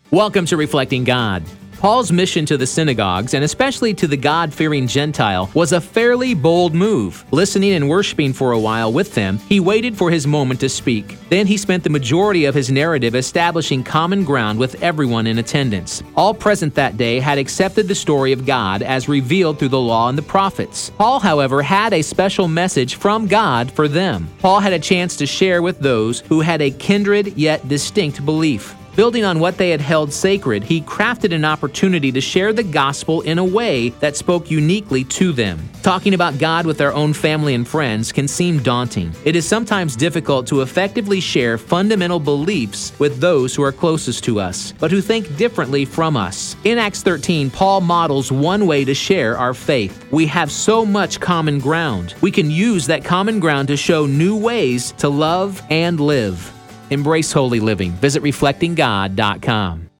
Welcome to Reflecting God. Paul's mission to the synagogues, and especially to the God-fearing Gentile, was a fairly bold move. Listening and worshiping for a while with them, he waited for his moment to speak. Then he spent the majority of his narrative establishing common ground with everyone in attendance. All present that day had accepted the story of God as revealed through the law and the prophets. Paul, however, had a special message from God for them. Paul had a chance to share with those who had a kindred yet distinct belief. Building on what they had held sacred, he crafted an opportunity to share the gospel in a way that spoke uniquely to them. Talking about God with our own family and friends can seem daunting. It is sometimes difficult to effectively share fundamental beliefs with those who are closest to us, but who think differently from us. In Acts 13, Paul models one way to share our faith. We have so much common ground. We can use that common ground to show new ways to love and live. Embrace holy living. Visit reflectinggod.com.